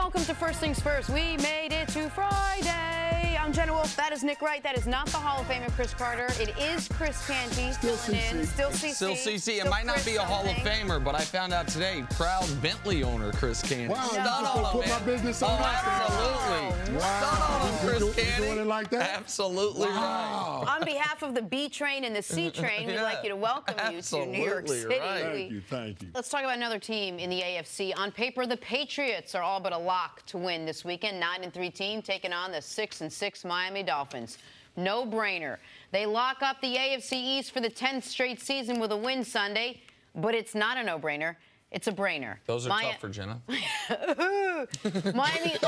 welcome to First Things First. We made it to Friday. I'm Jenna Wolf. That is Nick Wright. That is not the Hall of Famer Chris Carter. It is Chris Canty filling in. Still CC. Still CC. It might not be a Hall of Famer, but I found out today, proud Bentley owner Chris Canty. Wow, Stun on him, put man. my business on absolutely. Wow. Stun on him, Chris Canty. Doing it like that? Absolutely wow. right. On behalf of the B train and the C train, we'd like you to welcome you to New York City. Right. Thank you. Let's talk about another team in the AFC. On paper, the Patriots are all but a lock to win this weekend. 9-3 team taking on the 6-6 Miami Dolphins. No-brainer. They lock up the AFC East for the 10th straight season with a win Sunday, but it's not a no-brainer. It's a brainer. Those are tough for Jenna. Miami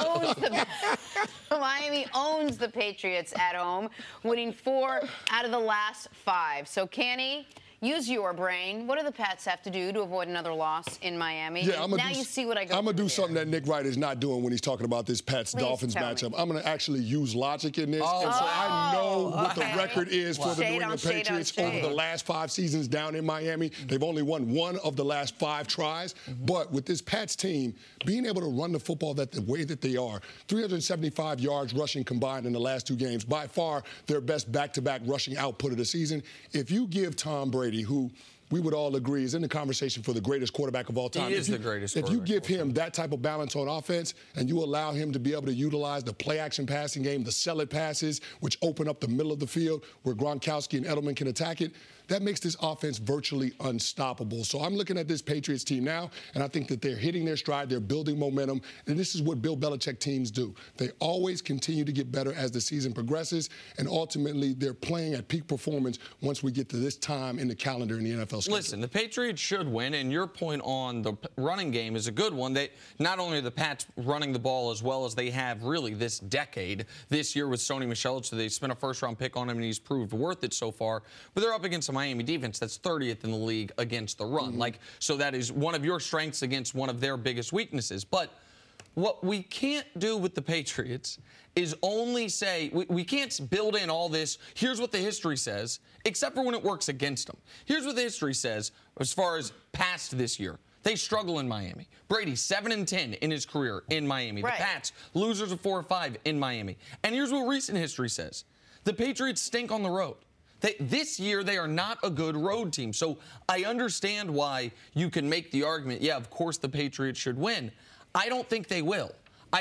owns the Patriots at home, winning 4 out of the last 5. So, Canny, use your brain. What do the Pats have to do to avoid another loss in Miami? Yeah, now you see what I got. I'm going to do something that Nick Wright is not doing when he's talking about this Pats-Dolphins matchup. I'm going to actually use logic in this. And so I know what the record is for the New England Patriots over the last 5 seasons down in Miami. They've only won 1 of the last 5 tries. But with this Pats team, being able to run the football the way that they are, 375 yards rushing combined in the last 2 games, by far their best back-to-back rushing output of the season. If you give Tom Brady, who we would all agree is in the conversation for the greatest quarterback of all time. He is the greatest quarterback. If you give him that type of balance on offense and you allow him to be able to utilize the play-action passing game, the sell-it passes, which open up the middle of the field where Gronkowski and Edelman can attack it, that makes this offense virtually unstoppable. So I'm looking at this Patriots team now, and I think that they're hitting their stride. They're building momentum, and this is what Bill Belichick teams do. They always continue to get better as the season progresses, and ultimately they're playing at peak performance once we get to this time in the calendar in the NFL schedule. Listen, the Patriots should win, and your point on the running game is a good one. They not only are the Pats running the ball as well as they have really this decade, this year with Sony Michel, so they spent a first-round pick on him, and he's proved worth it so far, but they're up against a Miami defense that's 30th in the league against the run. So that is one of your strengths against one of their biggest weaknesses. But what we can't do with the Patriots is only say, we can't build in all this, here's what the history says, except for when it works against them. Here's what the history says as far as past this year. They struggle in Miami. Brady, 7-10 in his career in Miami. Right. The Pats, losers of 4 or 5 in Miami. And here's what recent history says. The Patriots stink on the road. This year, they are not a good road team. So I understand why you can make the argument, yeah, of course the Patriots should win. I don't think they will.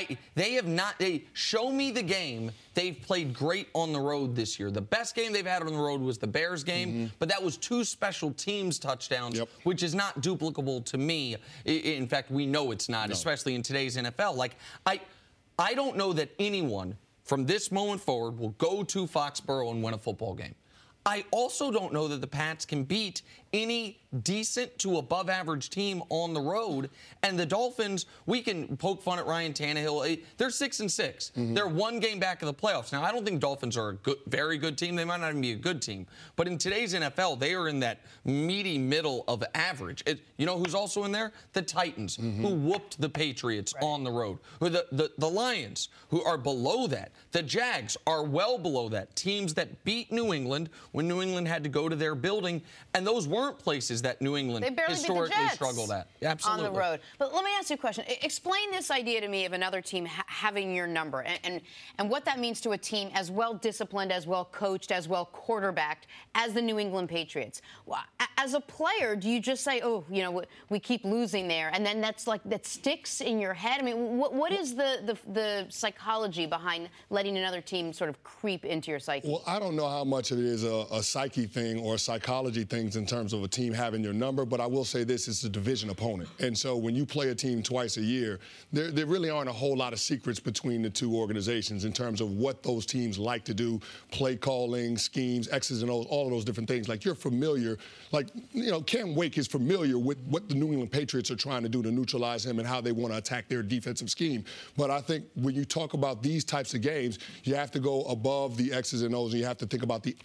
They show me the game. They've played great on the road this year. The best game they've had on the road was the Bears game, but that was 2 special teams touchdowns, which is not duplicable to me. In fact, we know it's not, especially in today's NFL. Like, I don't know that anyone from this moment forward will go to Foxborough and win a football game. I also don't know that the Pats can beat any decent to above average team on the road. And the Dolphins, we can poke fun at Ryan Tannehill. They're 6-6. They're 1 game back of the playoffs. Now, I don't think Dolphins are a very good team. They might not even be a good team. But in today's NFL, they are in that meaty middle of average. You know who's also in there? The Titans, who whooped the Patriots on the road. The Lions, who are below that. The Jags are well below that. Teams that beat New England when New England had to go to their building. And those weren't places that New England historically struggled at. Absolutely. On the road. But let me ask you a question. Explain this idea to me of another team having your number and what that means to a team as well disciplined, as well coached, as well quarterbacked as the New England Patriots. As a player, do you just say, oh, you know, we keep losing there, and then that sticks in your head? I mean, what is the psychology behind letting another team sort of creep into your psyche? Well, I don't know how much it is a psyche thing or psychology things in terms of a team having your number, but I will say this, it's a division opponent. And so when you play a team twice a year, there really aren't a whole lot of secrets between the 2 organizations in terms of what those teams like to do, play calling, schemes, X's and O's, all of those different things. Like, you're familiar, like, you know, Cam Wake is familiar with what the New England Patriots are trying to do to neutralize him and how they want to attack their defensive scheme. But I think when you talk about these types of games, you have to go above the X's and O's and you have to think about the actual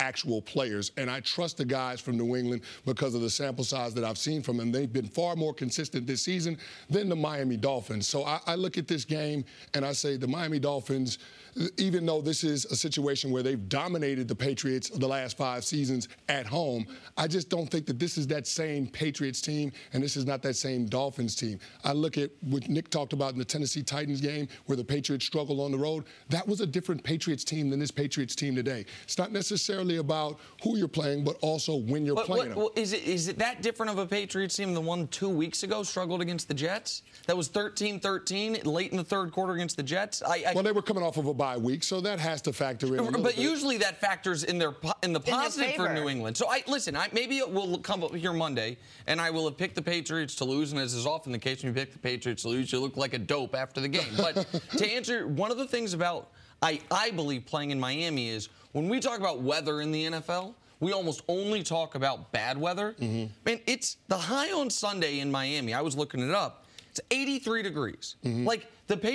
players. And I trust the guys from New England because of the sample size that I've seen from them. They've been far more consistent this season than the Miami Dolphins. So I look at this game and I say the Miami Dolphins, even though this is a situation where they've dominated the Patriots the last 5 seasons at home, I just don't think that this is that same Patriots team and this is not that same Dolphins team. I look at what Nick talked about in the Tennessee Titans game where the Patriots struggled on the road. That was a different Patriots team than this Patriots team today. It's not necessarily about who you're playing, but also when you're playing them. Is it that different of a Patriots team than one 2 weeks ago struggled against the Jets? That was 13-13 late in the third quarter against the Jets? Well, they were coming off of a bye week, so that has to factor in. But usually that factors in the positive for New England. So maybe it will come up here Monday, and I will have picked the Patriots to lose, and as is often the case when you pick the Patriots to lose, you look like a dope after the game. But to answer, one of the things about I believe playing in Miami is when we talk about weather in the NFL, we almost only talk about bad weather. Man, it's the high on Sunday in Miami. I was looking it up. It's 83 degrees. Like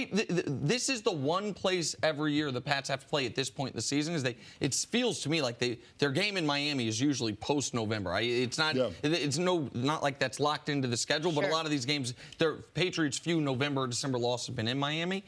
this is the one place every year the Pats have to play at this point in the season. It feels to me like their game in Miami is usually post-November. It's not. Yeah. It's not like that's locked into the schedule. But a lot of these games, their Patriots' few November, December losses have been in Miami.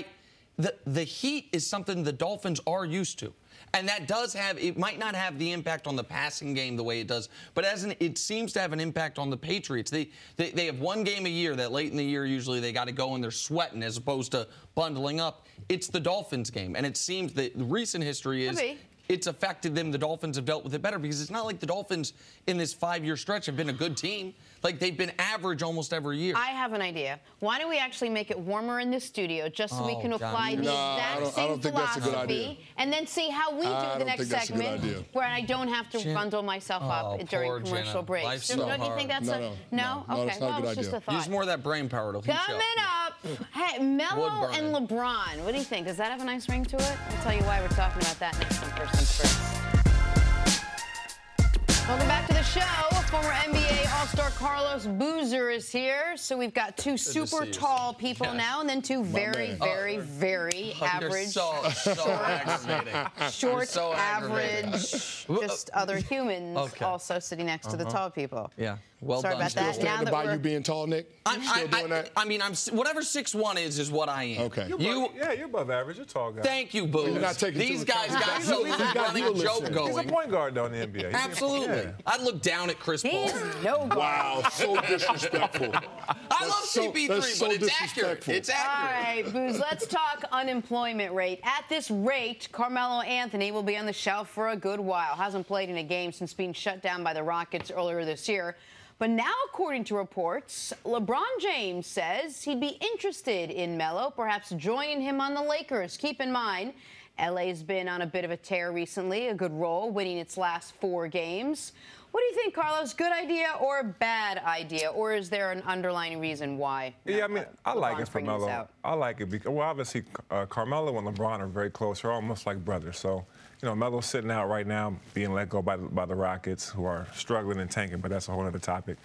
The heat is something the Dolphins are used to. And that it might not have the impact on the passing game the way it does, but it seems to have an impact on the Patriots. They have one game a year that late in the year usually they got to go and they're sweating as opposed to bundling up. It's the Dolphins game, and it seems that the recent history is it's affected them. The Dolphins have dealt with it better because it's not like the Dolphins in this 5-year stretch have been a good team. Like, they've been average almost every year. I have an idea. Why don't we actually make it warmer in this studio just so we can apply the exact same philosophy and then see how we do the next segment where I don't have to bundle myself up during commercial breaks. Don't you think that's No? Okay. Well, it's just a thought. Use more of that brain power to heat you up. Coming up, hey, Melo and LeBron. What do you think? Does that have a nice ring to it? I'll tell you why we're talking about that next on First Things First. Welcome back to the show. Former NBA All-Star Carlos Boozer is here. So we've got two super tall people now and then two very, very, very average. Short, average, just other humans also sitting next to the tall people. Yeah. Well Sorry done. about that. Still standing by you being tall, Nick? Still doing that? I mean, whatever 6'1" is what I am. Okay. You're above average. You're a tall guy. Thank you, Boo. These guys got some running joke going. He's a point guard, though, in the NBA. Absolutely. Yeah. I'd look down at Chris Paul. Wow, so disrespectful. I love CP3, but it's accurate. It's accurate. All right, Booz, let's talk unemployment rate. At this rate, Carmelo Anthony will be on the shelf for a good while. Hasn't played in a game since being shut down by the Rockets earlier this year. But now, according to reports, LeBron James says he'd be interested in Melo, perhaps joining him on the Lakers. Keep in mind, LA's been on a bit of a tear recently, a good roll, winning its last 4 games. What do you think, Carlos? Good idea or bad idea? Or is there an underlying reason why? Yeah, I mean, I like it for Melo. I like it because, well, obviously, Carmelo and LeBron are very close. They're almost like brothers. So, you know, Melo's sitting out right now, being let go by the Rockets, who are struggling and tanking, but that's a whole other topic.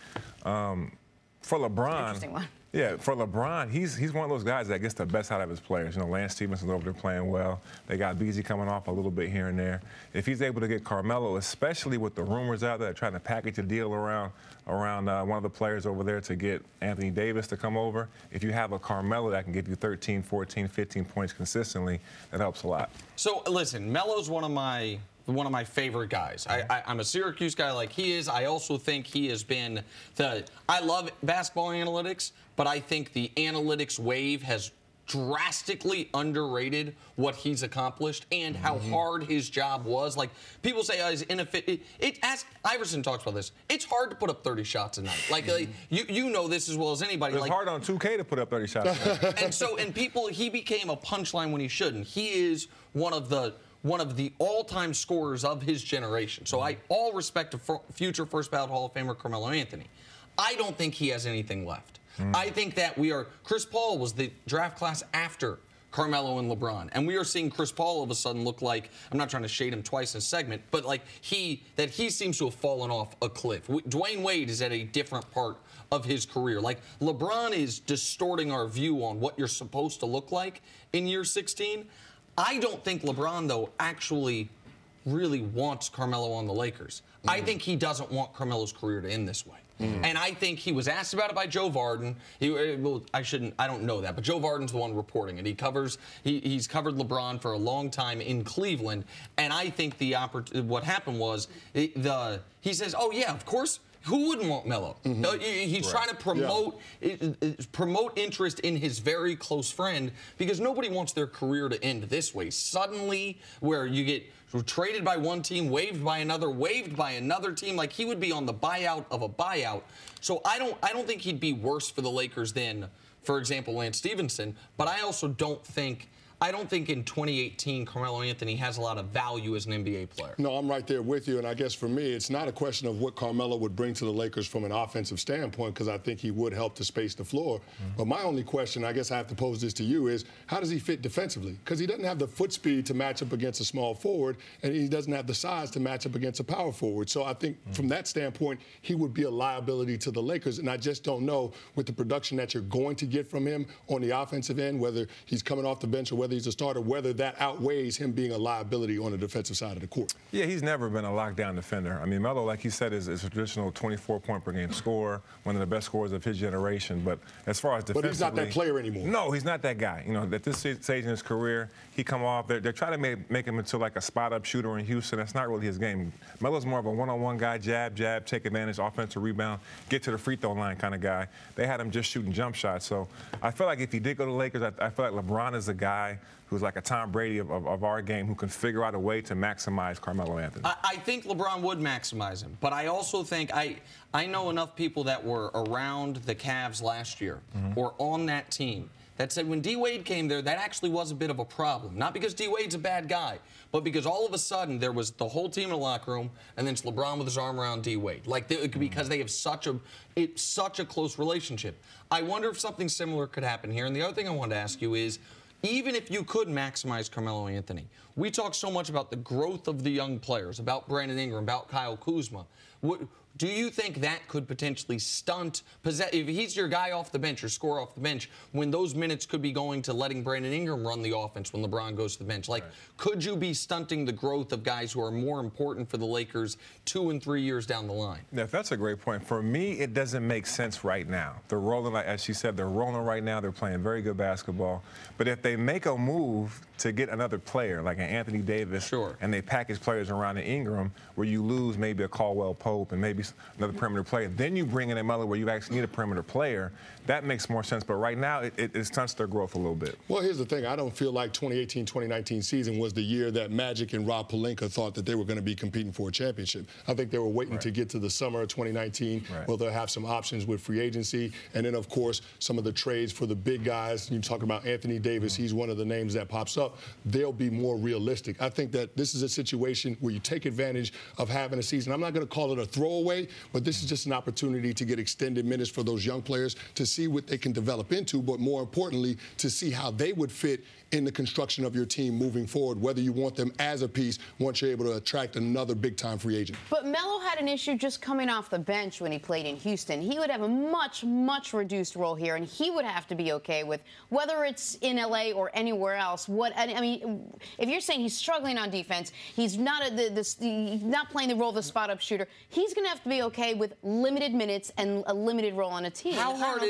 For LeBron, interesting one. Yeah, for LeBron, he's one of those guys that gets the best out of his players. You know, Lance Stephenson's over there playing well. They got Beasley coming off a little bit here and there. If he's able to get Carmelo, especially with the rumors out there trying to package a deal around one of the players over there to get Anthony Davis to come over, if you have a Carmelo that can give you 13, 14, 15 points consistently, that helps a lot. So, listen, Melo's one of my favorite guys. I'm a Syracuse guy like he is. I also think he has been I love basketball analytics, but I think the analytics wave has drastically underrated what he's accomplished and how hard his job was. Like, people say, he's inefficient. Iverson talks about this. It's hard to put up 30 shots a night. Like, you know this as well as anybody. It's hard on 2K to put up 30 shots a night. He became a punchline when he shouldn't. He is one of the all-time scorers of his generation. So all respect to future first ballot Hall of Famer Carmelo Anthony. I don't think he has anything left. I think that Chris Paul was the draft class after Carmelo and LeBron. And we are seeing Chris Paul all of a sudden look like, I'm not trying to shade him twice in a segment, but like he seems to have fallen off a cliff. Dwayne Wade is at a different part of his career. Like, LeBron is distorting our view on what you're supposed to look like in year 16. I don't think LeBron, though, actually really wants Carmelo on the Lakers. I think he doesn't want Carmelo's career to end this way. And I think he was asked about it by Joe Vardon. I don't know that, but Joe Vardon's the one reporting it. He's covered LeBron for a long time in Cleveland, and I think what happened was he says, "Oh yeah, of course." Who wouldn't want Melo? He's trying to promote interest in his very close friend, because nobody wants their career to end this way. Suddenly, where you get traded by one team, waived by another team. Like, he would be on the buyout of a buyout. So I don't think he'd be worse for the Lakers than, for example, Lance Stevenson. But I also don't think in 2018 Carmelo Anthony has a lot of value as an NBA player. No, I'm right there with you, and I guess for me, it's not a question of what Carmelo would bring to the Lakers from an offensive standpoint, because I think he would help to space the floor. But my only question, I guess I have to pose this to you, is how does he fit defensively? Because he doesn't have the foot speed to match up against a small forward, and he doesn't have the size to match up against a power forward. So I think from that standpoint, he would be a liability to the Lakers, and I just don't know, with the production that you're going to get from him on the offensive end, whether he's coming off the bench or whether he's a starter, whether that outweighs him being a liability on the defensive side of the court. Yeah, he's never been a lockdown defender. I mean, Melo, like he said, is a traditional 24-point-per-game scorer, one of the best scorers of his generation. But as far as defensively... But he's not that player anymore. No, he's not that guy. You know, at this stage in his career, he come off, they're trying to make him into like a spot-up shooter in Houston. That's not really his game. Melo's more of a one-on-one guy, jab, take advantage, offensive rebound, get to the free throw line kind of guy. They had him just shooting jump shots. So I feel like if he did go to the Lakers, I feel like LeBron is a guy who's like a Tom Brady of our game, who can figure out a way to maximize Carmelo Anthony. I think LeBron would maximize him, but I also think I know enough people that were around the Cavs last year or on that team that said when D. Wade came there, that actually was a bit of a problem. Not because D. Wade's a bad guy, but because all of a sudden there was the whole team in the locker room, and then it's LeBron with his arm around D. Wade. Like, because they have such a close relationship. I wonder if something similar could happen here. And the other thing I wanted to ask you is, even if you could maximize Carmelo Anthony, we talk so much about the growth of the young players, about Brandon Ingram, about Kyle Kuzma. Do you think that could potentially stunt, if he's your guy off the bench, your scorer off the bench, when those minutes could be going to letting Brandon Ingram run the offense when LeBron goes to the bench? Like, could you be stunting the growth of guys who are more important for the Lakers 2 and 3 years down the line? Yeah, that's a great point. For me, it doesn't make sense right now. They're rolling, like as she said, they're rolling right now. They're playing very good basketball. But if they make a move to get another player, like an Anthony Davis, and they package players around an Ingram, where you lose maybe a Caldwell Pope and maybe another perimeter player, then you bring in a Melo where you actually need a perimeter player, that makes more sense. But right now, it stunts their growth a little bit. Well, here's the thing. I don't feel like 2018-2019 season was the year that Magic and Rob Pelinka thought that they were going to be competing for a championship. I think they were waiting to get to the summer of 2019, where they'll have some options with free agency. And then, of course, some of the trades for the big guys. You talk about Anthony Davis. He's one of the names that pops up. They'll be more realistic. I think that this is a situation where you take advantage of having a season. I'm not going to call it a throwaway, but this is just an opportunity to get extended minutes for those young players to see what they can develop into, but more importantly, to see how they would fit in the construction of your team moving forward, whether you want them as a piece once you're able to attract another big-time free agent. But Melo had an issue just coming off the bench when he played in Houston. He would have a much, much reduced role here, and he would have to be okay with, whether it's in L.A. or anywhere else, I mean, if you're saying he's struggling on defense, he's not he's not playing the role of the spot-up shooter, he's going to have to be okay with limited minutes and a limited role on a team. How hard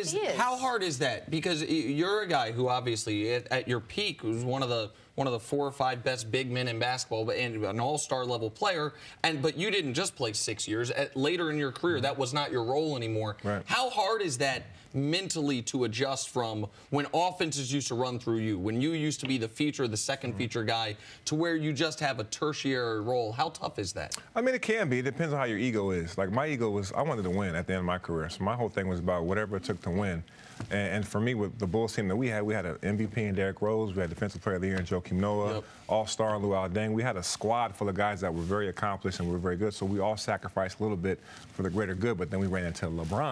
is that? Because you're a guy who obviously at your peak was one of the 4 or 5 best big men in basketball and an all-star level player, but you didn't just play 6 years. Later in your career, that was not your role anymore. How hard is that mentally to adjust from when offenses used to run through you, when you used to be the feature, the second feature guy, to where you just have a tertiary role? How tough is that? I mean, it can be. It depends on how your ego is. Like, my ego was, I wanted to win at the end of my career. So my whole thing was about whatever it took to win. And for me, with the Bulls team that we had an MVP in Derrick Rose, we had Defensive Player of the Year in Joakim Noah, All-Star in Luol Deng. We had a squad full of guys that were very accomplished and were very good, so we all sacrificed a little bit for the greater good, but then we ran into LeBron,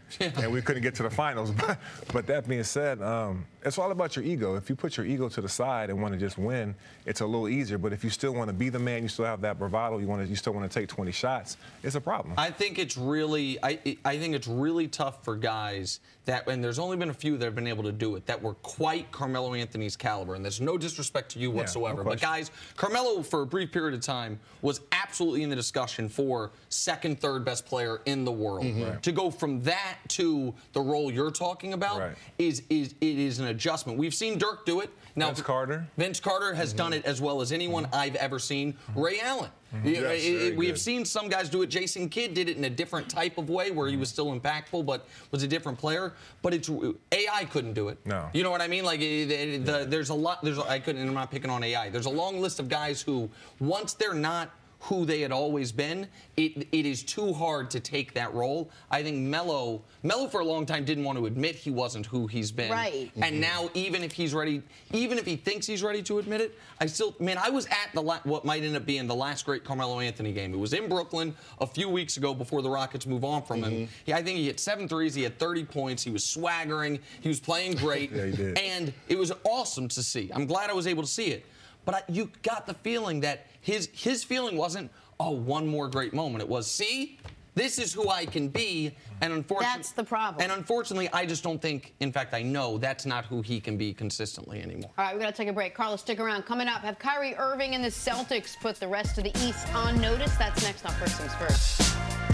and we couldn't get to the finals. But that being said, it's all about your ego. If you put your ego to the side and want to just win, it's a little easier. But if you still want to be the man, you still have that bravado, you still want to take 20 shots, it's a problem. I think it's really, I think it's really tough for guys that, and there's only been a few that have been able to do it, that were quite Carmelo Anthony's caliber. And there's no disrespect to you whatsoever. But guys, Carmelo, for a brief period of time, was absolutely in the discussion for second, third best player in the world. To go from that to the role you're talking about is an adjustment. We've seen Dirk do it. Now, Vince Carter has done it as well as anyone I've ever seen. Ray Allen. We have seen some guys do it. Jason Kidd did it in a different type of way where he was still impactful but was a different player. But AI couldn't do it. No. You know what I mean? Like, there's a lot. I'm not picking on AI. There's a long list of guys who, once they're not who they had always been, it is too hard to take that role. I think Melo for a long time didn't want to admit he wasn't who he's been. Right. And now, even if he's ready, even if he thinks he's ready to admit it, I was at what might end up being the last great Carmelo Anthony game. It was in Brooklyn a few weeks ago before the Rockets move on from him. I think he hit 7 threes, he had 30 points, he was swaggering, he was playing great. Yeah, he did. And it was awesome to see. I'm glad I was able to see it. But you got the feeling that his feeling wasn't, oh, one more great moment. It was, see, this is who I can be. And unfortunately, that's the problem. And unfortunately, I just don't think, in fact, I know that's not who he can be consistently anymore. All right, we're going to take a break. Carlos, stick around. Coming up, have Kyrie Irving and the Celtics put the rest of the East on notice? That's next on First Things First.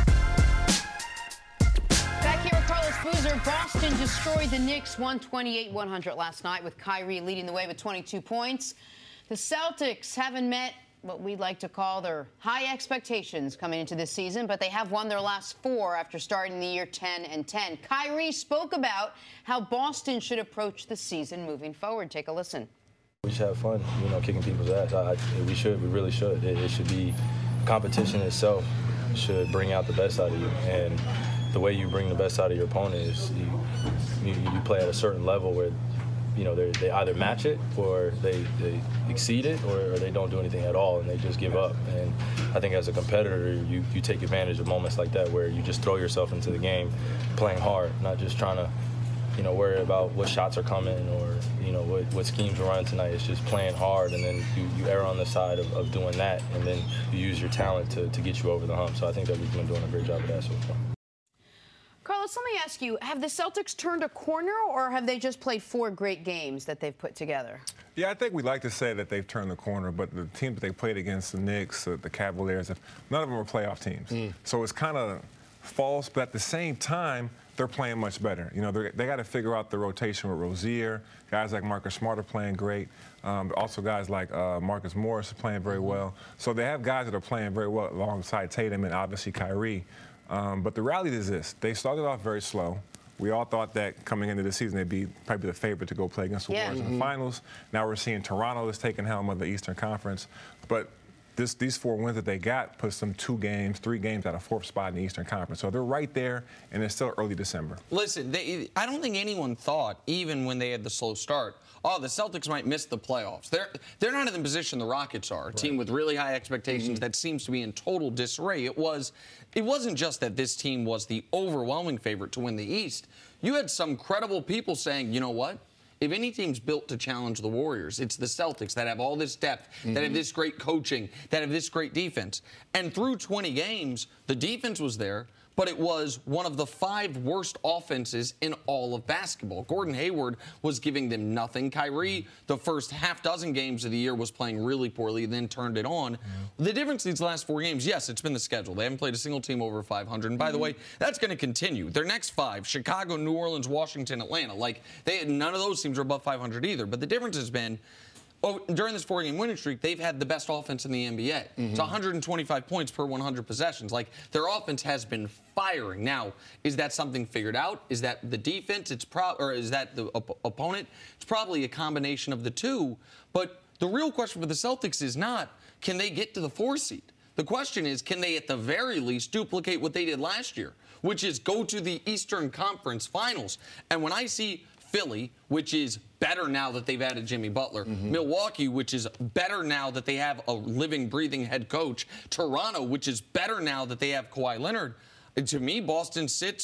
Back here with Carlos Boozer, Boston destroyed the Knicks 128-100 last night with Kyrie leading the way with 22 points. The Celtics haven't met what we'd like to call their high expectations coming into this season, but they have won their last 4 after starting the year 10-10. Kyrie spoke about how Boston should approach the season moving forward. Take a listen. We should have fun, kicking people's ass. We really should. It should be competition itself should bring out the best out of you. And the way you bring the best out of your opponent is you play at a certain level where they either match it or they exceed it or they don't do anything at all and they just give up. And I think as a competitor, you take advantage of moments like that where you just throw yourself into the game playing hard, not just trying to worry about what shots are coming or what schemes we're running tonight. It's just playing hard, and then you err on the side of doing that, and then you use your talent to get you over the hump. So I think that we've been doing a great job of that so far. Carlos, let me ask you, have the Celtics turned a corner, or have they just played 4 great games that they've put together? Yeah, I think we'd like to say that they've turned the corner, but the team that they played against, the Knicks, the Cavaliers, none of them were playoff teams. So it's kind of false, but at the same time, they're playing much better. They got to figure out the rotation with Rozier. Guys like Marcus Smart are playing great. Also guys like Marcus Morris are playing very well. So they have guys that are playing very well alongside Tatum and obviously Kyrie. But the reality is this. They started off very slow. We all thought that coming into the season, they'd be probably the favorite to go play against the Warriors in the finals. Now we're seeing Toronto is taking helm of the Eastern Conference. But these 4 wins that they got puts them 3 games at a 4th spot in the Eastern Conference. So they're right there, and it's still early December. Listen, I don't think anyone thought, even when they had the slow start, oh, the Celtics might miss the playoffs. They're not in the position the Rockets are, a team with really high expectations that seems to be in total disarray. It wasn't just that this team was the overwhelming favorite to win the East. You had some credible people saying, you know what? If any team's built to challenge the Warriors, it's the Celtics that have all this depth, that have this great coaching, that have this great defense. And through 20 games, the defense was there, but it was one of the 5 worst offenses in all of basketball. Gordon Hayward was giving them nothing. Kyrie, the first half dozen games of the year, was playing really poorly, then turned it on. The difference these last 4 games, yes, it's been the schedule. They haven't played a single team over 500. And by the way, that's going to continue. Their next 5, Chicago, New Orleans, Washington, Atlanta, none of those teams are above 500 either. But the difference has been, during this 4-game winning streak, they've had the best offense in the NBA. It's 125 points per 100 possessions. Their offense has been firing. Now, is that something figured out? Is that the defense? Or is that the opponent? It's probably a combination of the two. But the real question for the Celtics is not, can they get to the 4 seed? The question is, can they at the very least duplicate what they did last year, which is go to the Eastern Conference Finals? And when I see Philly, which is better now that they've added Jimmy Butler. Milwaukee, which is better now that they have a living, breathing head coach. Toronto, which is better now that they have Kawhi Leonard. And to me, Boston sits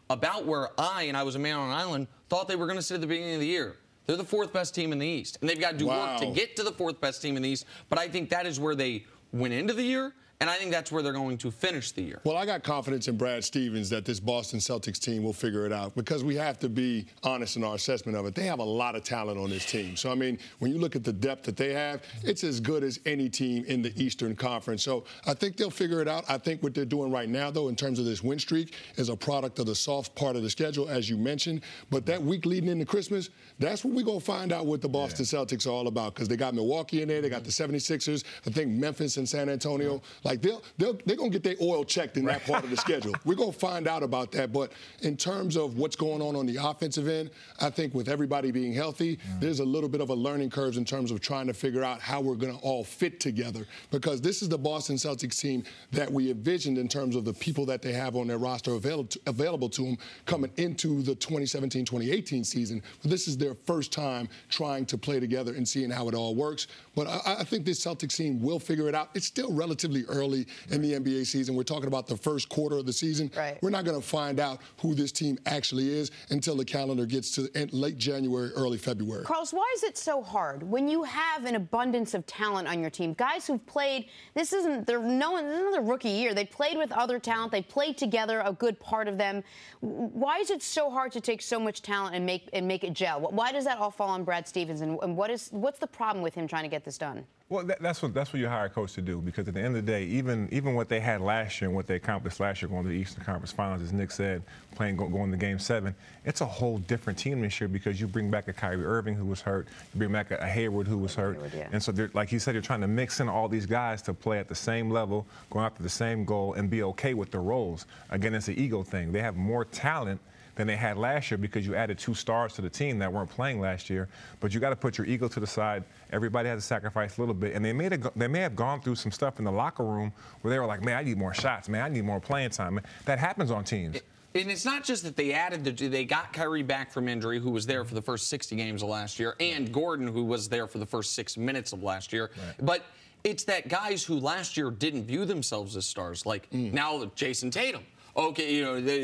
about where I was a man on an island, thought they were going to sit at the beginning of the year. They're the 4th best team in the East, and they've got to do work to get to the 4th best team in the East. But I think that is where they went into the year, and I think that's where they're going to finish the year. Well, I got confidence in Brad Stevens that this Boston Celtics team will figure it out, because we have to be honest in our assessment of it. They have a lot of talent on this team. So, I mean, when you look at the depth that they have, it's as good as any team in the Eastern Conference. So I think they'll figure it out. I think what they're doing right now, though, in terms of this win streak, is a product of the soft part of the schedule, as you mentioned. But that week leading into Christmas, that's what we're going to find out what the Boston Celtics are all about, because they got Milwaukee in there, they got the 76ers, I think Memphis and San Antonio. Like, they're going to get their oil checked in that part of the schedule. We're going to find out about that. But in terms of what's going on the offensive end, I think with everybody being healthy, there's a little bit of a learning curve in terms of trying to figure out how we're going to all fit together. Because this is the Boston Celtics team that we envisioned in terms of the people that they have on their roster available to them coming into the 2017-2018 season. But this is their first time trying to play together and seeing how it all works. But I think this Celtics team will figure it out. It's still relatively early in the NBA season. We're talking about the first quarter of the season. Right. We're not going to find out who this team actually is until the calendar gets to late January, early February. Carlos, why is it so hard when you have an abundance of talent on your team? Guys who've played, this isn't their rookie year. They played with other talent. They played together, a good part of them. Why is it so hard to take so much talent and make it gel? Why does that all fall on Brad Stevens? And what's the problem with him trying to get this done? Well, that's what you hire a coach to do, because at the end of the day, even what they had last year and what they accomplished last year going to the Eastern Conference Finals, as Nick said, going to Game 7, it's a whole different team this year, because you bring back a Kyrie Irving who was hurt, you bring back a Hayward who was hurt, and so like you said, you're trying to mix in all these guys to play at the same level, going after the same goal, and be okay with the roles. Again, it's an ego thing. They have more talent than they had last year, because you added 2 stars to the team that weren't playing last year. But you got to put your ego to the side. Everybody has to sacrifice a little bit. And they may have gone through some stuff in the locker room where they were like, man, I need more shots. Man, I need more playing time. That happens on teams. And it's not just that they got Kyrie back from injury, who was there for the first 60 games of last year, and Gordon, who was there for the first 6 minutes of last year. Right. But it's that guys who last year didn't view themselves as stars, like now Jason Tatum. Okay,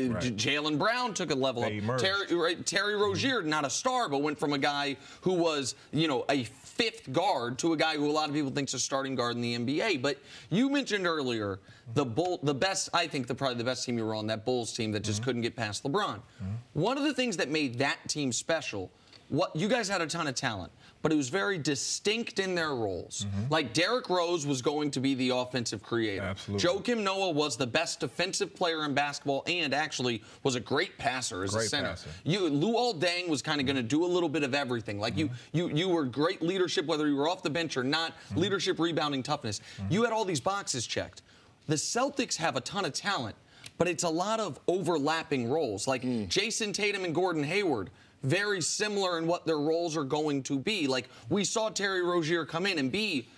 Jaylen Brown took a level up. Terry Rozier, not a star, but went from a guy who was, a 5th guard to a guy who a lot of people think is a starting guard in the NBA. But you mentioned earlier probably the best team you were on, that Bulls team that just couldn't get past LeBron. One of the things that made that team special, you guys had a ton of talent, but it was very distinct in their roles. Like Derrick Rose was going to be the offensive creator. Absolutely. Joakim Noah was the best defensive player in basketball and actually was a great passer as a center. Luol Deng was kind of going to do a little bit of everything. Like you were great leadership, whether you were off the bench or not, leadership, rebounding, toughness. You had all these boxes checked. The Celtics have a ton of talent, but it's a lot of overlapping roles. Like Jason Tatum and Gordon Hayward, very similar in what their roles are going to be. Like, we saw Terry Rozier come in and be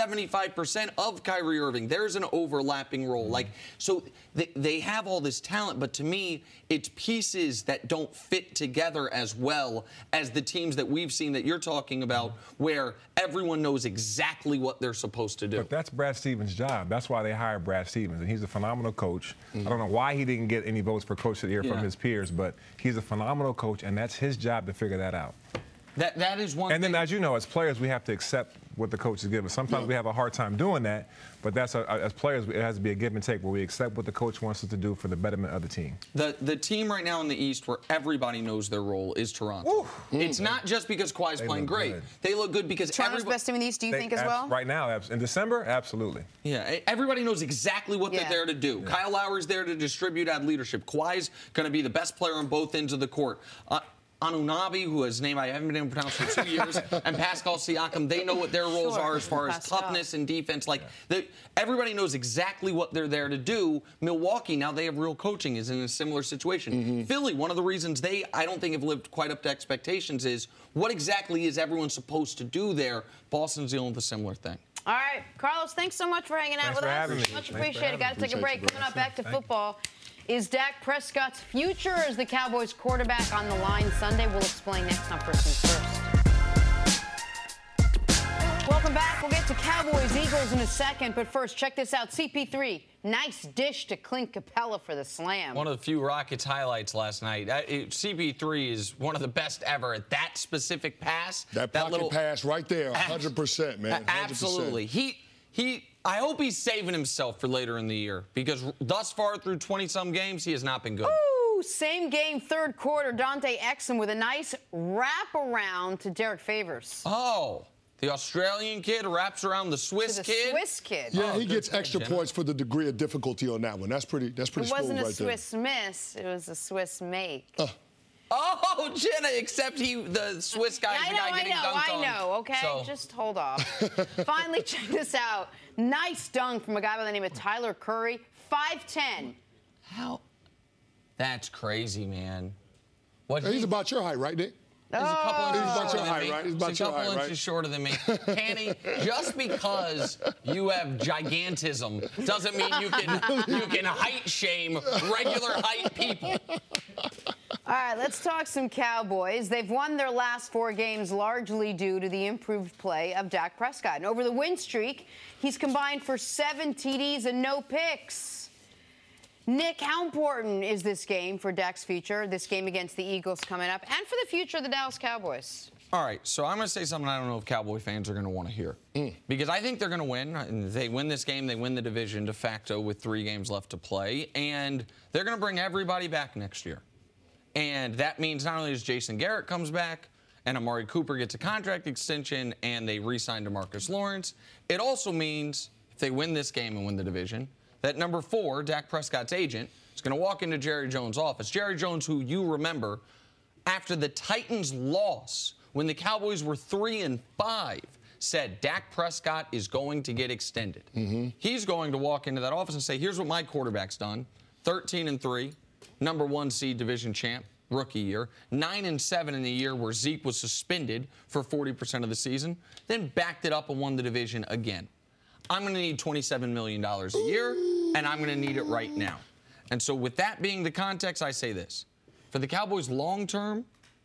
75% of Kyrie Irving. There's an overlapping role. Like, so they have all this talent, but to me, it's pieces that don't fit together as well as the teams that we've seen that you're talking about, where everyone knows exactly what they're supposed to do. But that's Brad Stevens' job. That's why they hired Brad Stevens, and he's a phenomenal coach. I don't know why he didn't get any votes for Coach of the Year from his peers, but he's a phenomenal coach, and that's his job to figure that out. That is one thing. And then, as you know, as players, we have to accept what the coaches give us. Sometimes we have a hard time doing that, but as players, it has to be a give and take where we accept what the coach wants us to do for the betterment of the team. The team right now in the East where everybody knows their role is Toronto. It's not just because Kawhi's playing great. Good. They look good because Toronto's best team in the East, do you think, as well? Right now, in December, absolutely. Yeah, everybody knows exactly what they're there to do. Kyle Lowry's there to distribute, add leadership. Kawhi's going to be the best player on both ends of the court. Anunoby, whose name I haven't been able to pronounce for 2 years, and Pascal Siakam, they know what their roles are as far as toughness and defense. Like, everybody knows exactly what they're there to do. Milwaukee, now they have real coaching, is in a similar situation. Philly, one of the reasons I don't think have lived quite up to expectations is what exactly is everyone supposed to do there? Boston's dealing with a similar thing. All right, Carlos, thanks so much for hanging out with us. Much appreciated. Got to take a break. Coming up, back to football. Is Dak Prescott's future as the Cowboys quarterback on the line Sunday? We'll explain next on First Things First. Welcome back. We'll get to Cowboys, Eagles in a second. But first, check this out. CP3, nice dish to Clint Capella for the slam. One of the few Rockets highlights last night. CP3 is one of the best ever at that specific pass. That pocket little pass right there, 100%, man. 100%. Absolutely. I hope he's saving himself for later in the year because thus far through 20-some games, he has not been good. Ooh, same game, third quarter. Dante Exum with a nice wraparound to Derek Favors. Oh. The Australian kid wraps around the Swiss kid. Swiss kid. Yeah, he gets extra points for the degree of difficulty on that one. That's pretty smooth right there. It wasn't a Swiss miss. It was a Swiss make. Oh, Jenna, except the Swiss guy is the guy getting dunked on. I know, okay? So. Just hold off. Finally, check this out. Nice dunk from a guy by the name of Tyler Curry, 5'10". How? That's crazy, man. He's about your height, right, Nick? He's a couple inches inches shorter than me. Kenny, just because you have gigantism doesn't mean you can height shame regular height people. All right, let's talk some Cowboys. They've won their last 4 games largely due to the improved play of Dak Prescott. And over the win streak, he's combined for 7 TDs and no picks. Nick, how important is this game for Dak's future, this game against the Eagles coming up, and for the future of the Dallas Cowboys? All right, so I'm going to say something I don't know if Cowboy fans are going to want to hear. Because I think they're going to win. And they win this game, they win the division de facto with 3 games left to play. And they're going to bring everybody back next year. And that means not only does Jason Garrett comes back and Amari Cooper gets a contract extension and they re-sign DeMarcus Lawrence, it also means if they win this game and win the division, that number 4, Dak Prescott's agent, is going to walk into Jerry Jones' office. Jerry Jones, who you remember, after the Titans' loss, when the Cowboys were 3-5, said Dak Prescott is going to get extended. He's going to walk into that office and say, here's what my quarterback's done. 13-3, number 1 seed division champ, rookie year. 9-7 in the year where Zeke was suspended for 40% of the season, then backed it up and won the division again. I'm going to need $27 million a year, and I'm going to need it right now. And so with that being the context, I say this. For the Cowboys long term,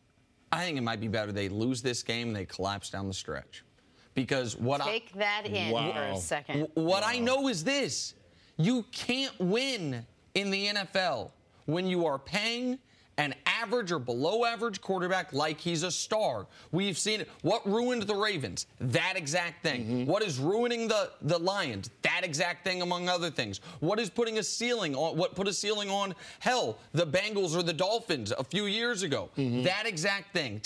I think it might be better they lose this game and they collapse down the stretch. Because Take that in for a second. What I know is this. You can't win in the NFL when you are paying an average or below average quarterback like he's a star. We've seen it. What ruined the Ravens? That exact thing. What is ruining the Lions? That exact thing, among other things. What is putting a ceiling on? What put a ceiling on? Hell, the Bengals or the Dolphins a few years ago. That exact thing.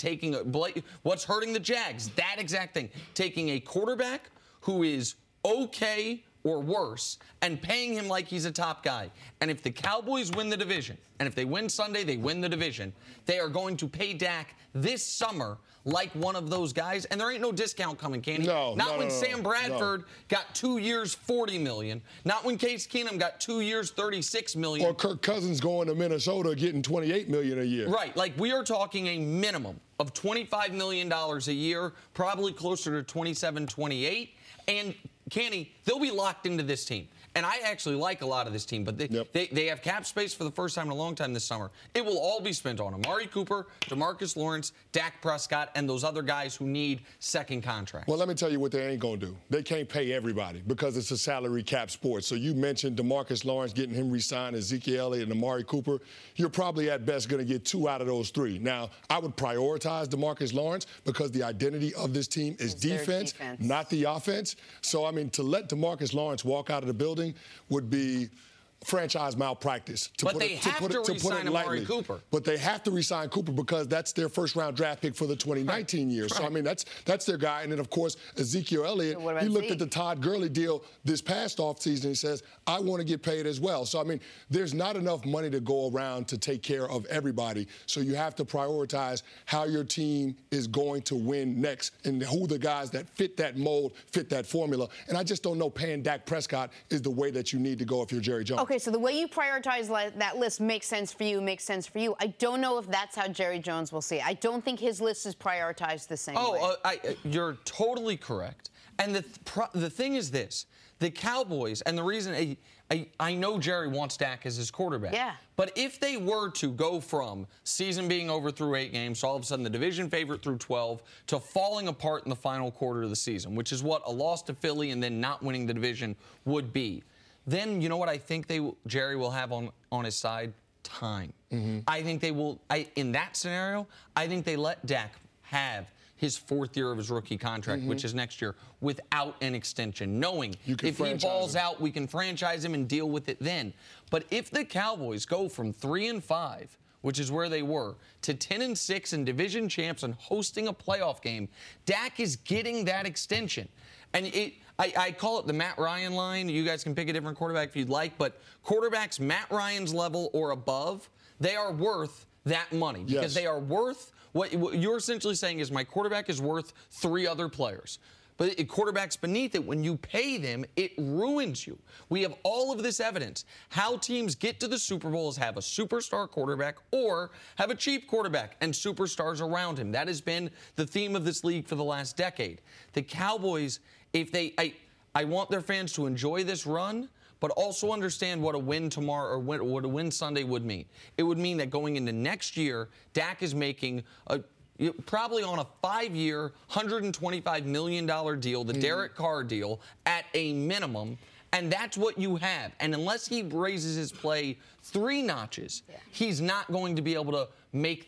What's hurting the Jags? That exact thing. Taking a quarterback who is okay or worse, and paying him like he's a top guy. And if the Cowboys win the division, and if they win Sunday, they win the division, they are going to pay Dak this summer like one of those guys. And there ain't no discount coming, Kenny. Not when Sam Bradford got 2 years, $40 million. Not when Case Keenum got 2 years, $36 million. Or Kirk Cousins going to Minnesota getting $28 million a year. Right. Like, we are talking a minimum of $25 million a year, probably closer to 27, 28. And Kenny, they'll be locked into this team. And I actually like a lot of this team, but they have cap space for the first time in a long time this summer. It will all be spent on Amari Cooper, DeMarcus Lawrence, Dak Prescott, and those other guys who need second contracts. Well, let me tell you what they ain't going to do. They can't pay everybody because it's a salary cap sport. So you mentioned DeMarcus Lawrence, getting him re-signed, Ezekiel Elliott, and Amari Cooper. You're probably at best going to get 2 out of those 3. Now, I would prioritize DeMarcus Lawrence because the identity of this team is defense, not the offense. So, I mean, to let DeMarcus Lawrence walk out of the building would be franchise malpractice. But they have to re-sign Amari Cooper. But they have to re-sign Cooper because that's their first-round draft pick for the 2019 year. So, I mean, that's their guy. And then, of course, Ezekiel Elliott, he looked at the Todd Gurley deal this past offseason. He says, I want to get paid as well. So, I mean, there's not enough money to go around to take care of everybody. So you have to prioritize how your team is going to win next and who the guys that fit that mold, fit that formula. And I just don't know paying Dak Prescott is the way that you need to go if you're Jerry Jones. Okay, so the way you prioritize that list makes sense for you, I don't know if that's how Jerry Jones will see it. I don't think his list is prioritized the same way. You're totally correct. And the thing is this. the Cowboys, and the reason I know Jerry wants Dak as his quarterback. Yeah. But if they were to go from season being over through 8 games, to all of a sudden the division favorite through 12, to falling apart in the final quarter of the season, which is what a loss to Philly and then not winning the division would be, then you know what I think Jerry will have on his side? Time. I think they will. In that scenario, I think they let Dak have his 4th year of his rookie contract, which is next year, without an extension, knowing if he balls out, we can franchise him and deal with it then. But if the Cowboys go from 3-5, which is where they were, to 10-6 and division champs and hosting a playoff game, Dak is getting that extension. And I call it the Matt Ryan line. You guys can pick a different quarterback if you'd like, but quarterbacks Matt Ryan's level or above, they are worth that money because they are worth what you're essentially saying is my quarterback is worth 3 other players. But quarterbacks beneath it, when you pay them, it ruins you. We have all of this evidence. How teams get to the Super Bowl is have a superstar quarterback or have a cheap quarterback and superstars around him. That has been the theme of this league for the last decade. The Cowboys, I want their fans to enjoy this run, but also understand what a win tomorrow or what a win Sunday would mean. It would mean that going into next year, Dak is making probably on a 5-year, $125 million deal, the Derek Carr deal, at a minimum, and that's what you have. And unless he raises his play 3 notches, he's not going to be able to make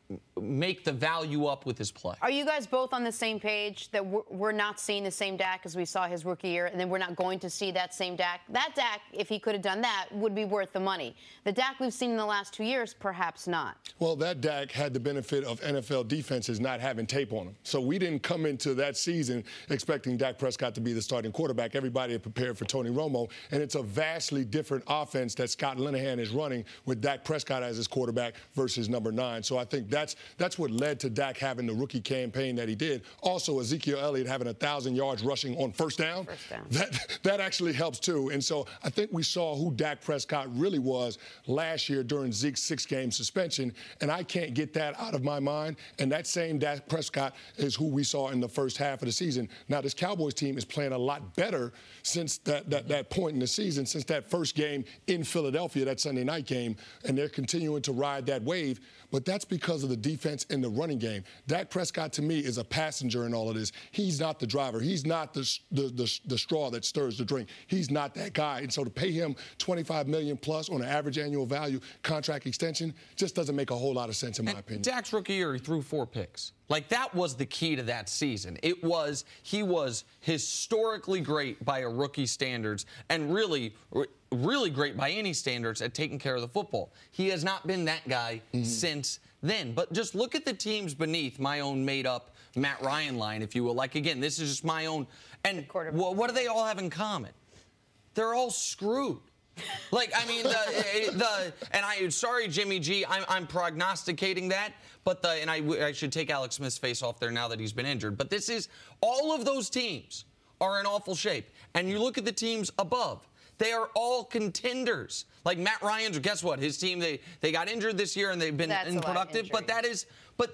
the value up with his play. Are you guys both on the same page that we're not seeing the same Dak as we saw his rookie year, and then we're not going to see that same Dak? That Dak, if he could have done that, would be worth the money. The Dak we've seen in the last 2 years, perhaps not. Well, that Dak had the benefit of NFL defenses not having tape on him. So we didn't come into that season expecting Dak Prescott to be the starting quarterback. Everybody had prepared for Tony Romo, and it's a vastly different offense that Scott Linehan is running with Dak Prescott as his quarterback versus number 9. So I think that's what led to Dak having the rookie campaign that he did. Also, Ezekiel Elliott having 1,000 yards rushing on first down. That actually helps too. And so I think we saw who Dak Prescott really was last year during Zeke's 6-game suspension, and I can't get that out of my mind. And that same Dak Prescott is who we saw in the first half of the season. Now, this Cowboys team is playing a lot better since that point in the season, since that first game in Philadelphia, that Sunday night game, and they're continuing to ride that wave. But that's because of the defense and the running game. Dak Prescott, to me, is a passenger in all of this. He's not the driver. He's not the straw that stirs the drink. He's not that guy. And so to pay him $25 million plus on an average annual value contract extension just doesn't make a whole lot of sense in my opinion. Dak's rookie year, he threw 4 picks. Like, that was the key to that season. He was historically great by a rookie standards and really great by any standards at taking care of the football. He has not been that guy since then. But just look at the teams beneath my own made-up Matt Ryan line, if you will. Like, again, this is just my own. And what do they all have in common? They're all screwed. Like, I mean, sorry, Jimmy G, I'm prognosticating that, but I should take Alex Smith's face off there now that he's been injured. But this is, all of those teams are in awful shape. And you look at the teams above, they are all contenders. Like Matt Ryan's, guess what? His team, they got injured this year and they've been unproductive. But that is,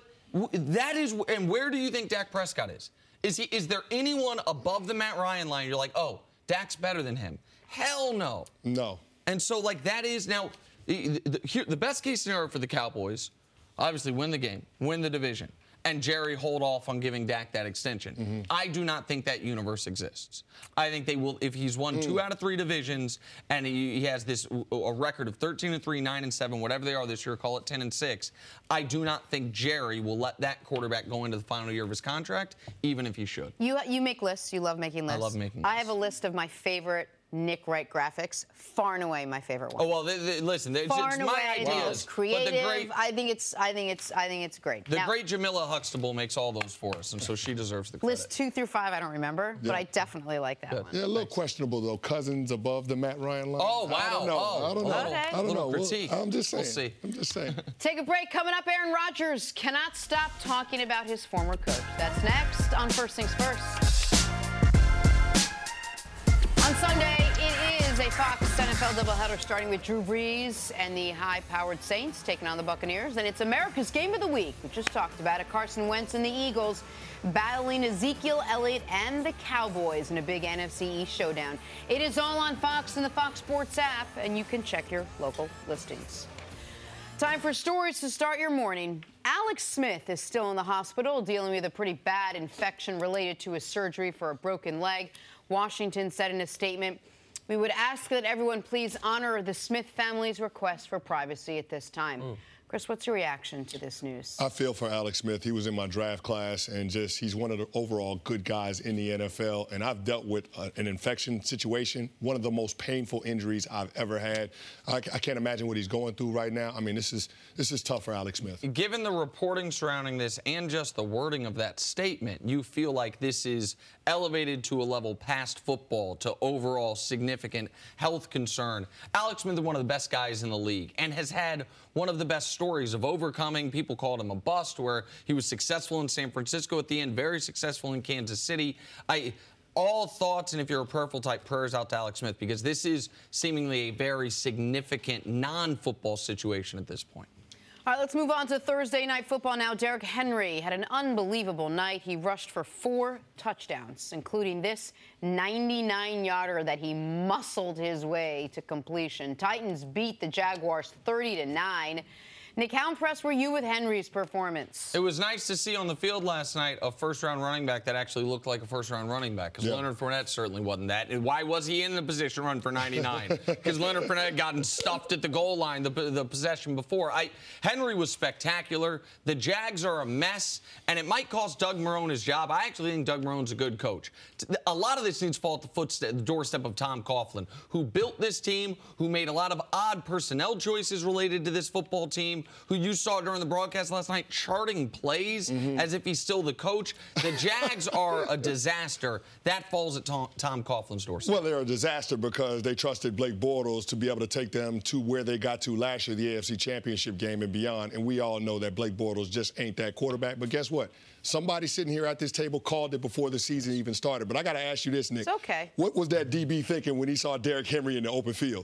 and where do you think Dak Prescott is? Is there anyone above the Matt Ryan line you're like, oh, Dak's better than him? Hell no. No. And so, like, that is now the best case scenario for the Cowboys, obviously win the game, win the division, and Jerry hold off on giving Dak that extension. I do not think that universe exists. I think they will, if he's won 2 out of 3 divisions and he has a record of 13-3, 9-7, whatever they are this year, call it 10-6. I do not think Jerry will let that quarterback go into the final year of his contract, even if he should. You make lists. You love making lists. I love making lists. I have a list of my favorite Nick Wright graphics, far and away my favorite one. Oh well, listen, it's my ideas. Creative. I think it's great. The great Jamila Huxtable makes all those for us, and so she deserves the credit. List 2 through 5, I don't remember, but I definitely like that one. Yeah, a little questionable though. Cousins above the Matt Ryan line. Oh wow! I don't know. I don't know. Critique. I'm just saying. We'll see. I'm just saying. Take a break. Coming up, Aaron Rodgers cannot stop talking about his former coach. That's next on First Things First. On Sunday, it is a Fox NFL NFL doubleheader starting with Drew Brees and the high-powered Saints taking on the Buccaneers. And it's America's Game of the Week. We just talked about it. Carson Wentz and the Eagles battling Ezekiel Elliott and the Cowboys in a big NFC East showdown. It is all on Fox and the Fox Sports app, and you can check your local listings. Time for stories to start your morning. Alex Smith is still in the hospital dealing with a pretty bad infection related to his surgery for a broken leg. Washington said in a statement, "We would ask that everyone please honor the Smith family's request for privacy at this time." Chris, what's your reaction to this news? I feel for Alex Smith. He was in my draft class, and he's one of the overall good guys in the NFL. And I've dealt with an infection situation, one of the most painful injuries I've ever had. I can't imagine what he's going through right now. I mean, this is tough for Alex Smith. Given the reporting surrounding this and just the wording of that statement, you feel like this is elevated to a level past football to overall significant health concern. Alex Smith is one of the best guys in the league and has had one of the best stories of overcoming. People called him a bust, where he was successful in San Francisco at the end, very successful in Kansas City. All thoughts, and if you're a prayerful type, prayers out to Alex Smith, because this is seemingly a very significant non-football situation at this point. All right, let's move on to Thursday Night Football now. Derrick Henry had an unbelievable night. He rushed for 4 touchdowns, including this 99-yarder that he muscled his way to completion. Titans beat the Jaguars 30-9. Nick, how impressed were you with Henry's performance? It was nice to see on the field last night a first-round running back that actually looked like a first-round running back, because Leonard Fournette certainly wasn't that. And why was he in the position run for 99? Because Leonard Fournette had gotten stuffed at the goal line the possession before. Henry was spectacular. The Jags are a mess, and it might cost Doug Marrone his job. I actually think Doug Marrone's a good coach. A lot of this needs to fall at the doorstep of Tom Coughlin, who built this team, who made a lot of odd personnel choices related to this football team, who you saw during the broadcast last night charting plays as if he's still the coach. The Jags are a disaster. That falls at Tom Coughlin's doorstep. Well, they're a disaster because they trusted Blake Bortles to be able to take them to where they got to last year, the AFC Championship game and beyond. And we all know that Blake Bortles just ain't that quarterback. But guess what? Somebody sitting here at this table called it before the season even started. But I got to ask you this, Nick. It's okay. What was that DB thinking when he saw Derrick Henry in the open field?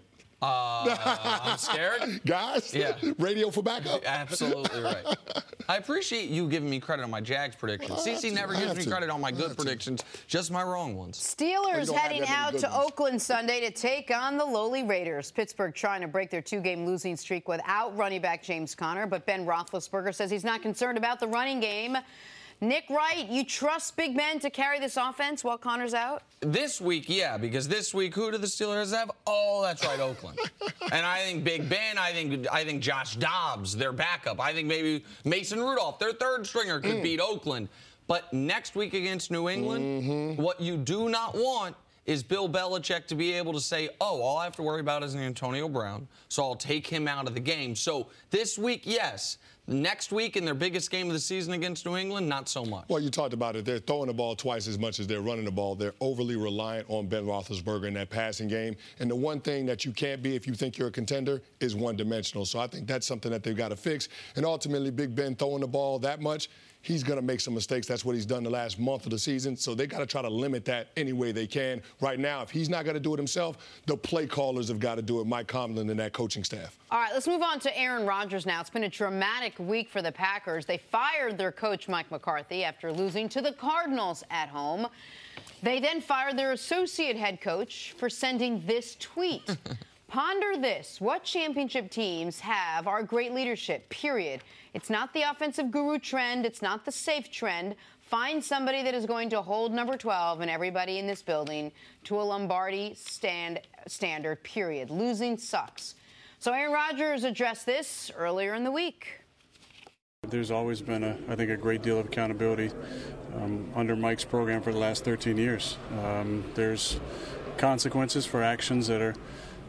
I'm scared. Guys, radio for backup. Absolutely right. I appreciate you giving me credit on my Jags predictions. CC never gives me credit on my good predictions, just my wrong ones. Steelers heading out to Oakland Sunday to take on the lowly Raiders. Pittsburgh trying to break their 2-game losing streak without running back James Conner, but Ben Roethlisberger says he's not concerned about the running game. Nick Wright, you trust Big Ben to carry this offense while Connor's out? This week, yeah, because this week, who do the Steelers have? Oh, that's right, Oakland. And I think Big Ben, I think Josh Dobbs, their backup. I think maybe Mason Rudolph, their third stringer, could beat Oakland. But next week against New England, what you do not want is Bill Belichick to be able to say, oh, all I have to worry about is Antonio Brown, so I'll take him out of the game. So this week, yes. Next week, in their biggest game of the season against New England, not so much. Well, you talked about it. They're throwing the ball twice as much as they're running the ball. They're overly reliant on Ben Roethlisberger in that passing game. And the one thing that you can't be if you think you're a contender is one-dimensional. So I think that's something that they've got to fix. And ultimately, Big Ben throwing the ball that much, he's going to make some mistakes. That's what he's done the last month of the season. So they got to try to limit that any way they can. Right now, if he's not going to do it himself, the play callers have got to do it, Mike Tomlin and that coaching staff. All right, let's move on to Aaron Rodgers now. It's been a dramatic week for the Packers. They fired their coach, Mike McCarthy, after losing to the Cardinals at home. They then fired their associate head coach for sending this tweet. Ponder this. What championship teams have our great leadership, period. It's not the offensive guru trend. It's not the safe trend. Find somebody that is going to hold number 12 and everybody in this building to a Lombardi standard, period. Losing sucks. So Aaron Rodgers addressed this earlier in the week. There's always been, I think, a great deal of accountability under Mike's program for the last 13 years. There's consequences for actions that are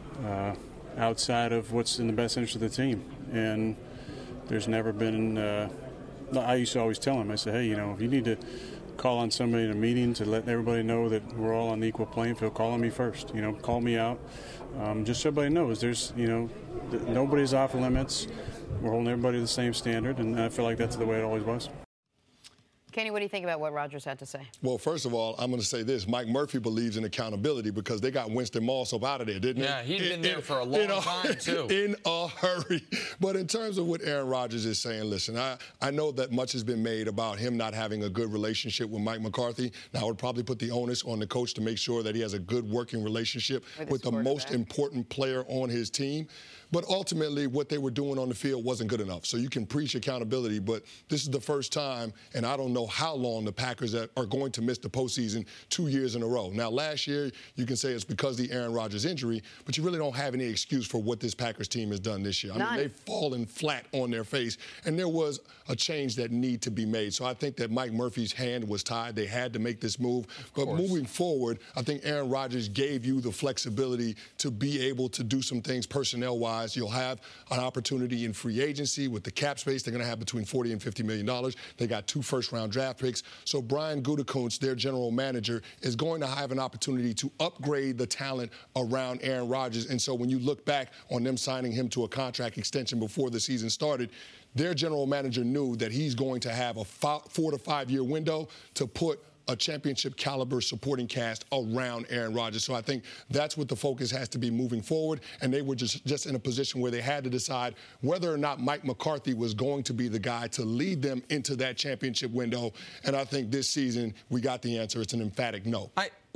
outside of what's in the best interest of the team. And there's never been, I used to always tell him, I said, hey, if you need to call on somebody in a meeting to let everybody know that we're all on the equal playing field, call on me first. Call me out. Just so everybody knows there's, nobody's off limits. We're holding everybody to the same standard, and I feel like that's the way it always was. Kenny, what do you think about what Rodgers had to say? Well, first of all, I'm going to say this. Mike Murphy believes in accountability because they got Winston Moss up out of there, didn't they? Yeah, he'd been there for a long time, too. In a hurry. But in terms of what Aaron Rodgers is saying, listen, I know that much has been made about him not having a good relationship with Mike McCarthy. Now, I would probably put the onus on the coach to make sure that he has a good working relationship with the most important player on his team. But ultimately, what they were doing on the field wasn't good enough. So you can preach accountability, but this is the first time, and I don't know how long the Packers are going to miss the postseason 2 years in a row. Now, last year, you can say it's because of the Aaron Rodgers injury, but you really don't have any excuse for what this Packers team has done this year. I mean, they've fallen flat on their face, and there was a change that needed to be made. So I think that Mike Murphy's hand was tied. They had to make this move. But moving forward, I think Aaron Rodgers gave you the flexibility to be able to do some things personnel-wise. You'll have an opportunity in free agency with the cap space. They're going to have between $40 and $50 million. They got 2 first-round draft picks. So Brian Gutekunst, their general manager, is going to have an opportunity to upgrade the talent around Aaron Rodgers. And so when you look back on them signing him to a contract extension before the season started, their general manager knew that he's going to have a 4 to 5 year window to put a championship caliber supporting cast around Aaron Rodgers. So I think that's what the focus has to be moving forward. And they were just in a position where they had to decide whether or not Mike McCarthy was going to be the guy to lead them into that championship window. And I think this season we got the answer. It's an emphatic no.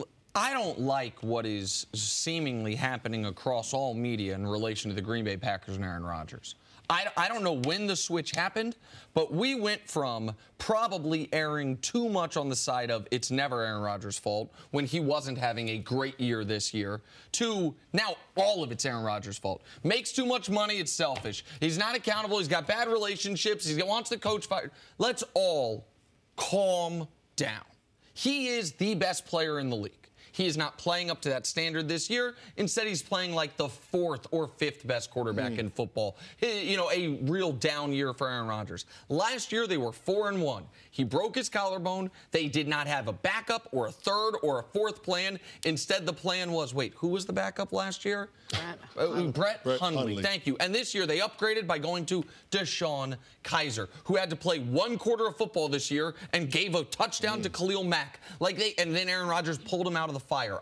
I don't like what is seemingly happening across all media in relation to the Green Bay Packers and Aaron Rodgers. I don't know when the switch happened, but we went from probably erring too much on the side of it's never Aaron Rodgers' fault when he wasn't having a great year this year to now all of it's Aaron Rodgers' fault. Makes too much money, it's selfish. He's not accountable, he's got bad relationships, he wants the coach fired. Let's all calm down. He is the best player in the league. He is not playing up to that standard this year. Instead, he's playing like the 4th or 5th best quarterback in football. You know, a real down year for Aaron Rodgers. Last year, they were 4-1. He broke his collarbone. They did not have a backup or a 3rd or a 4th plan. Instead, the plan was, wait, who was the backup last year? Brett Hundley. Thank you. And this year, they upgraded by going to DeShone Kizer, who had to play 1 quarter of football this year and gave a touchdown to Khalil Mack. And then Aaron Rodgers pulled him out of the fire.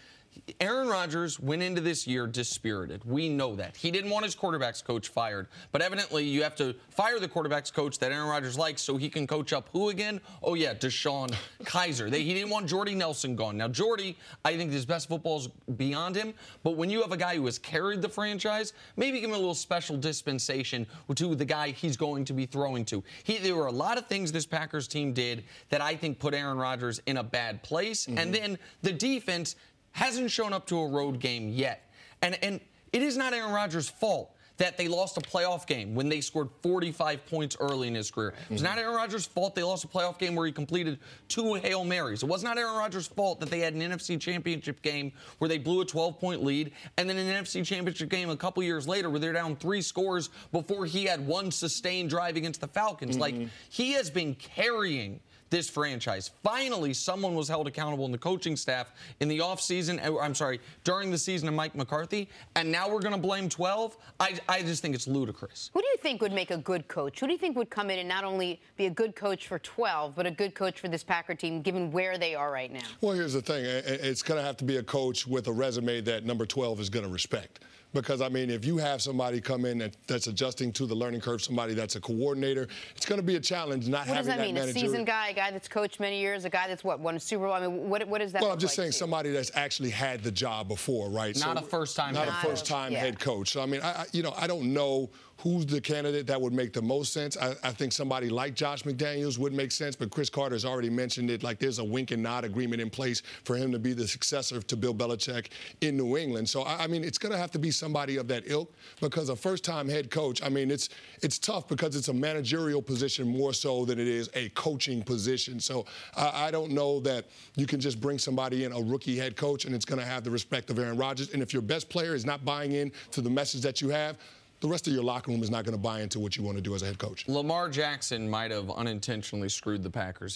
Aaron Rodgers went into this year dispirited. We know that. He didn't want his quarterback's coach fired. But evidently, you have to fire the quarterback's coach that Aaron Rodgers likes so he can coach up who again? Oh, yeah, DeShone Kizer. He didn't want Jordy Nelson gone. Now, Jordy, I think his best football is beyond him. But when you have a guy who has carried the franchise, maybe give him a little special dispensation to the guy he's going to be throwing to. There were a lot of things this Packers team did that I think put Aaron Rodgers in a bad place. And then the defense hasn't shown up to a road game yet. And it is not Aaron Rodgers' fault that they lost a playoff game when they scored 45 points early in his career. It was not Aaron Rodgers' fault they lost a playoff game where he completed 2 Hail Marys. It was not Aaron Rodgers' fault that they had an NFC Championship game where they blew a 12-point lead, and then an NFC Championship game a couple years later where they're down 3 scores before he had 1 sustained drive against the Falcons. Like, he has been carrying this franchise. Finally, someone was held accountable in the coaching staff in the offseason, during the season of Mike McCarthy, and now we're going to blame 12? I just think it's ludicrous. Who do you think would make a good coach? Who do you think would come in and not only be a good coach for 12, but a good coach for this Packer team, given where they are right now? Well, here's the thing. It's going to have to be a coach with a resume that number 12 is going to respect. Because, I mean, if you have somebody come in that's adjusting to the learning curve, somebody that's a coordinator, it's going to be a challenge not having that manager. What does that mean? A seasoned guy, a guy that's coached many years, a guy that's, won a Super Bowl? I mean, what is that? Well, I'm just saying somebody that's actually had the job before, right? Not a first-time head coach. Not a first-time head coach. So, I mean, I don't know who's the candidate that would make the most sense. I think somebody like Josh McDaniels would make sense, but Chris Carter has already mentioned it. Like, there's a wink and nod agreement in place for him to be the successor to Bill Belichick in New England. So, I mean, it's going to have to be somebody of that ilk, because a first-time head coach, I mean, it's tough because it's a managerial position more so than it is a coaching position. So I don't know that you can just bring somebody in, a rookie head coach, and it's going to have the respect of Aaron Rodgers. And if your best player is not buying in to the message that you have, the rest of your locker room is not going to buy into what you want to do as a head coach. Lamar Jackson might have unintentionally screwed the Packers here.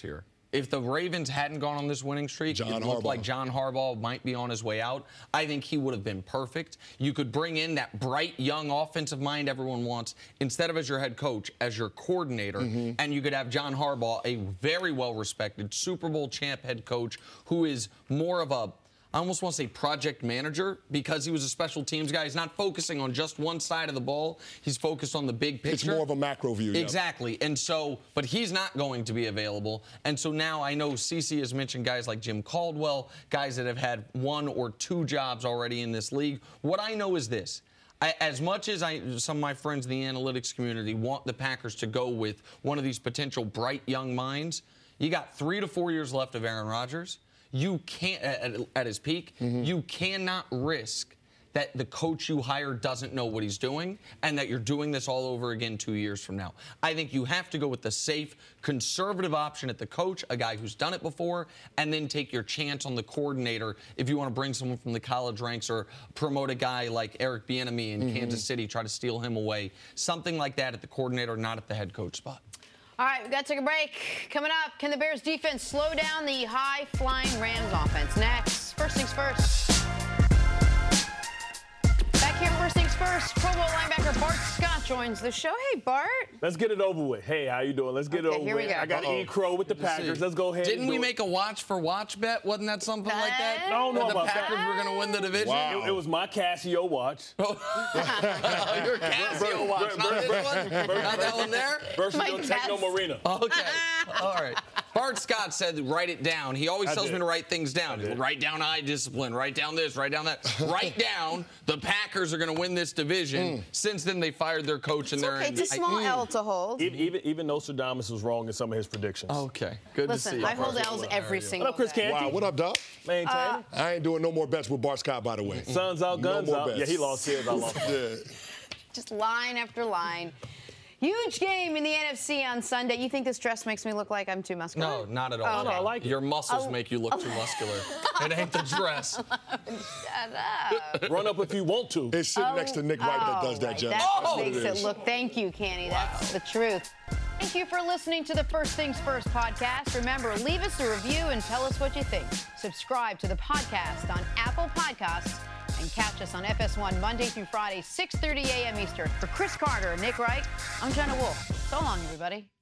if the Ravens hadn't gone on this winning streak, it looked like John Harbaugh might be on his way out. I think he would have been perfect. You could bring in that bright, young offensive mind everyone wants instead of as your head coach, as your coordinator, and you could have John Harbaugh, a very well-respected Super Bowl champ head coach who is more of a, I almost want to say project manager, because he was a special teams guy. He's not focusing on just one side of the ball. He's focused on the big picture. It's more of a macro view. Exactly. And so, but he's not going to be available. And so now I know CC has mentioned guys like Jim Caldwell, guys that have had 1 or 2 jobs already in this league. What I know is this. As much as some of my friends in the analytics community want the Packers to go with one of these potential bright young minds, you got 3 to 4 years left of Aaron Rodgers. You can't, at his peak, you cannot risk that the coach you hire doesn't know what he's doing and that you're doing this all over again 2 years from now. I think you have to go with the safe, conservative option at the coach, a guy who's done it before, and then take your chance on the coordinator if you want to bring someone from the college ranks or promote a guy like Eric Bieniemy in Kansas City, try to steal him away. Something like that at the coordinator, not at the head coach spot. All right, we've got to take a break. Coming up, can the Bears defense slow down the high-flying Rams offense? Next, first things first. Back here, first things first. Pro Bowl linebacker Bart Scott joins the show. Hey, Bart. Let's get it over with. Hey, how you doing? Let's get it over with. I got E. Crow with the Packers. Let's go ahead. Didn't we make a watch for watch bet? Wasn't that something like that? I don't know that about the Packers were going to win the division? Wow. It was my Casio watch. Your Casio watch, not this one? Not that one there? Versus your Techno Marina. Okay. All right. Bart Scott said write it down. He always tells me to write things down. Write down eye discipline. Write down this. Write down that. Write down the Packers are going to win this division. Since then, they fired their coach. And they're It's a small L to hold. Even Nostradamus was wrong in some of his predictions. Okay. Good to see you. Listen, I hold L's every single What up, Chris Canty? Wow, what up, Doc? Maintain. I ain't doing no more bets with Bart Scott, by the way. Suns out, guns out. bets. Yeah, he lost his. I lost his. Just line after line. Huge game in the NFC on Sunday. You think this dress makes me look like I'm too muscular? No, not at all. Oh, okay. I like it. Your muscles make you look too muscular. It ain't the dress. Shut up. Run up if you want to. It's sitting next to Nick Wright that does that, right. Jeff. That's what That's makes it look. Thank you, Canny. That's the truth. Thank you for listening to the First Things First podcast. Remember, leave us a review and tell us what you think. Subscribe to the podcast on Apple Podcasts and catch us on FS1 Monday through Friday, 6:30 a.m. Eastern. For Chris Carter and Nick Wright, I'm Jenna Wolfe. So long, everybody.